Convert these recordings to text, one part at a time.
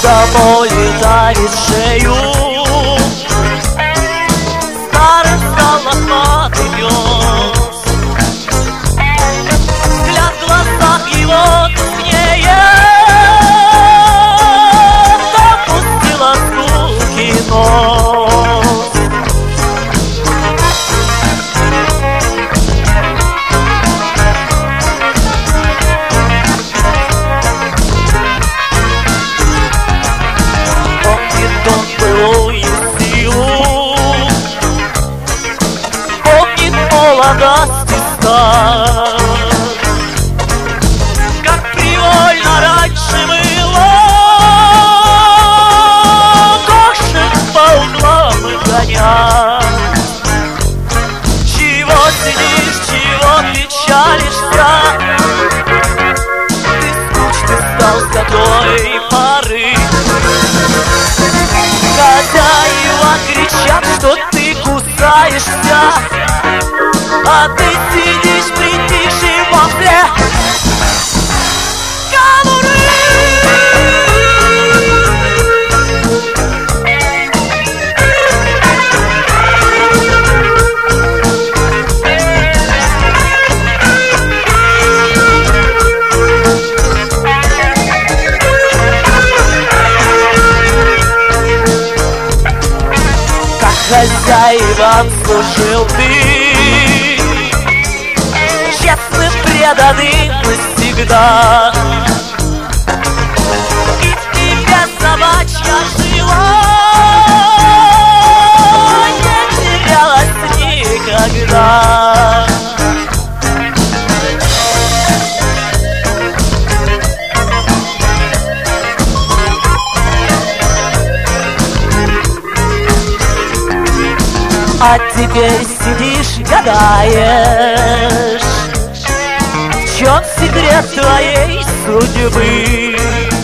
тобой давит шею. Старым стал лохматый пес, взгляд в глазах его тускнеет, опустила скуки нос. Помнит он былую силу, помнит молодость и старость, как привольно раньше было кошек по углам и гонять. Чего сидишь, чего печалишься? Ты скучный стал с какой поры. Хозяева кричат, что ты кусаешься, а ты сидишь притихший в вопле конуры. Хозяевам служил ты, честным, преданным навсегда, и в тебе собачья жила не терялась никогда. А теперь сидишь, гадаешь, в чем секрет твоей судьбы?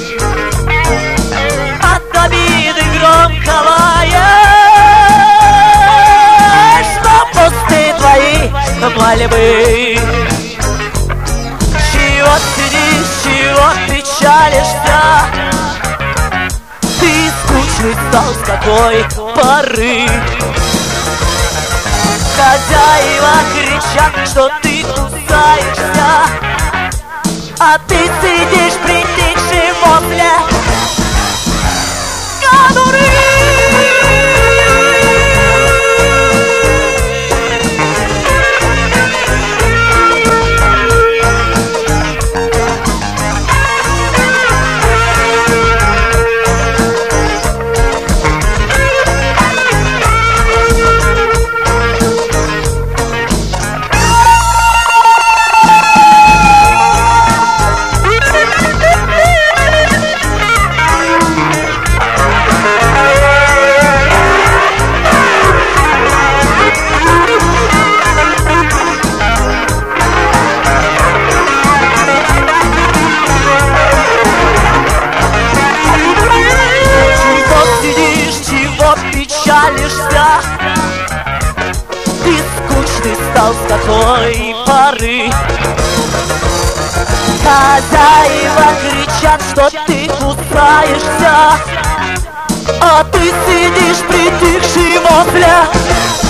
От обиды громко лаешь, но пустые твои мольбы. Чего сидишь, чего печалишься? Ты скучный стал с какой поры. Хозяева кричат, что ты кусаешься, а ты сидишь притихший в вопле конуры. Печалишься, ты скучный стал с какой поры. Хозяева кричат, что ты кусаешься, а ты сидишь притихший в вопле